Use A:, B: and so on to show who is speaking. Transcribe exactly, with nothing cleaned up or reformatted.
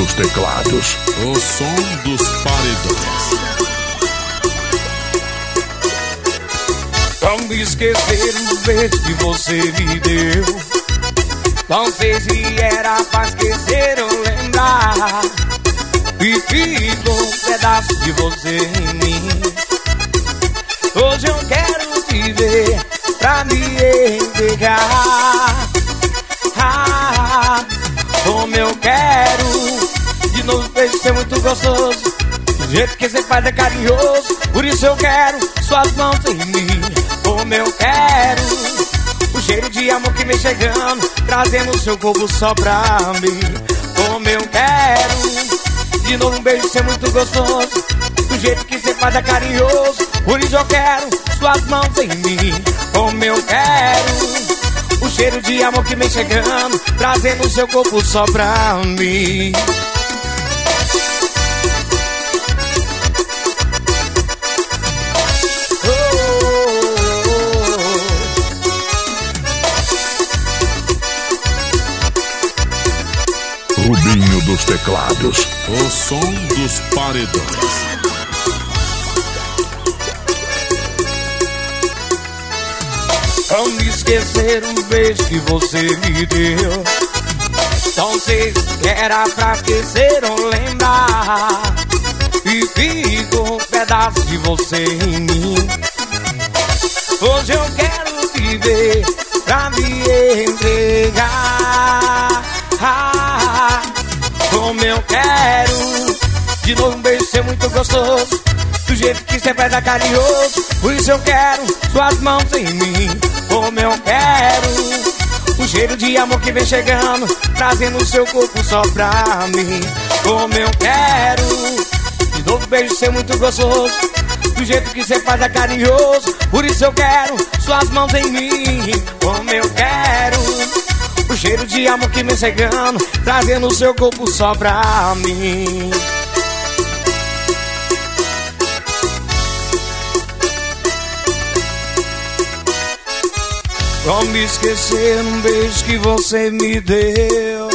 A: dos teclados.
B: O som dos paredões.
C: Como esquecer o beijo que você me deu? Não sei se era pra esquecer ou lembrar. E ficou um pedaço de você em mim. Hoje eu quero te ver pra me entregar. Ah, como eu quero de novo beijo ser muito gostoso. Do jeito que você faz é carinhoso. Por isso eu quero suas mãos em mim. Como eu quero o cheiro de amor que vem chegando, trazendo o seu corpo só pra mim. Como eu quero de novo um beijo ser muito gostoso. Do jeito que você faz é carinhoso. Por isso eu quero suas mãos em mim. Como eu quero o cheiro de amor que vem chegando, trazendo o seu corpo só pra mim.
A: Rubinho dos teclados.
B: O som dos paredões.
C: Como esquecer um beijo que você me deu? Não sei se era pra esquecer ou lembrar. E ficou um pedaço de você em mim. Hoje eu quero te ver pra me entregar. Ah, como eu quero de novo um beijo ser muito gostoso. Do jeito que você faz é carinhoso. Por isso eu quero suas mãos em mim. Como eu quero o cheiro de amor que vem chegando, trazendo o seu corpo só pra mim. Como eu quero de novo beijo ser muito gostoso. Do jeito que você faz é carinhoso. Por isso eu quero suas mãos em mim. Como eu quero o cheiro de amor que vem chegando, trazendo o seu corpo só pra mim. Como esquecer um beijo que você me deu?